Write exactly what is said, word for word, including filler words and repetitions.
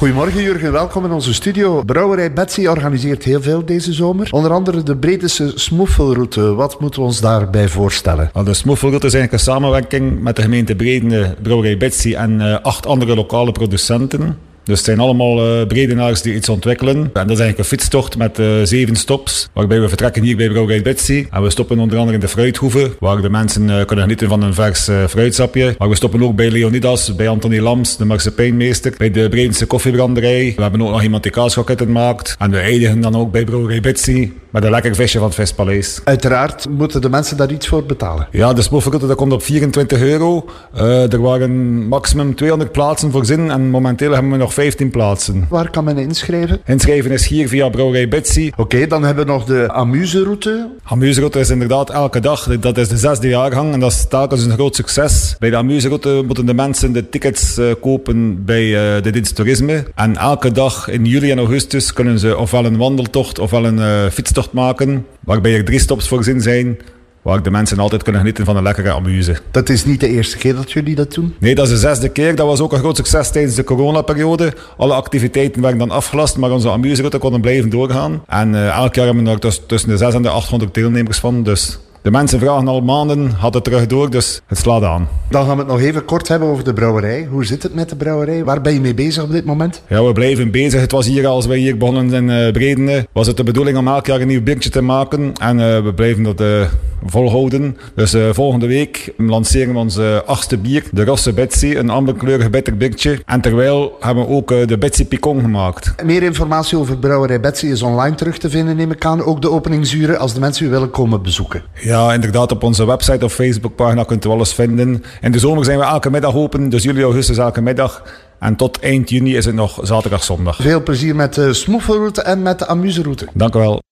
Goedemorgen Jurgen, welkom in onze studio. Brouwerij Betsy organiseert heel veel deze zomer. Onder andere de Bredese Smoefelroute. Wat moeten we ons daarbij voorstellen? Nou, de Smoefelroute is eigenlijk een samenwerking met de gemeente Brede, Brouwerij Betsy en uh, acht andere lokale producenten. Dus het zijn allemaal uh, Bredenaars die iets ontwikkelen. En dat is eigenlijk een fietstocht met uh, zeven stops. Waarbij we vertrekken hier bij Brouwerij Betsy. En we stoppen onder andere in de fruithoeve. Waar de mensen uh, kunnen genieten van een vers uh, fruitsapje. Maar we stoppen ook bij Leonidas, bij Anthony Lams, de marsepein-meester. Bij de Bredense koffiebranderij. We hebben ook nog iemand die kaasroketten maakt. En we eindigen dan ook bij Brouwerij Betsy met een lekker visje van het Vispaleis. Uiteraard moeten de mensen daar iets voor betalen. Ja, de Smoefelroute dat komt op vierentwintig euro. Uh, er waren maximum tweehonderd plaatsen voorzien. En momenteel hebben we nog vijftien plaatsen. Waar kan men inschrijven? Inschrijven is hier via Brouwerij Betsy. Oké, okay, dan hebben we nog de amuseroute. Amuseroute is inderdaad elke dag. Dat is de zesde jaargang en dat is telkens een groot succes. Bij de amuseroute moeten de mensen de tickets uh, kopen bij uh, de dienst toerisme. En elke dag in juli en augustus kunnen ze ofwel een wandeltocht ofwel een uh, fietstocht maken. Waarbij er drie stops voorzien zijn. Waar de mensen altijd kunnen genieten van een lekkere amuse. Dat is niet de eerste keer dat jullie dat doen? Nee, dat is de zesde keer. Dat was ook een groot succes tijdens de coronaperiode. Alle activiteiten werden dan afgelast, maar onze amuseroute konden blijven doorgaan. En uh, elk jaar hebben we er tussen de zeshonderd en de achthonderd deelnemers van. Dus de mensen vragen al maanden, had het terug door, dus het slaat aan. Dan gaan we het nog even kort hebben over de brouwerij. Hoe zit het met de brouwerij? Waar ben je mee bezig op dit moment? Ja, we blijven bezig. Het was hier, als wij hier begonnen in uh, Bredene, was het de bedoeling om elk jaar een nieuw biertje te maken. En uh, we blijven dat uh, volhouden. Dus uh, volgende week lanceren we onze achtste bier, de Rosse Betsy, een amberkleurig bitter biertje. En terwijl hebben we ook uh, de Betsy Picon gemaakt. Meer informatie over brouwerij Betsy is online terug te vinden, neem ik aan. Ook de openingsuren als de mensen u willen komen bezoeken. Ja, inderdaad, op onze website of Facebookpagina kunt u alles vinden. In de zomer zijn we elke middag open, dus juli, augustus elke middag. En tot eind juni is het nog zaterdag, zondag. Veel plezier met de Smoefelroute en met de amuseroute. Dank u wel.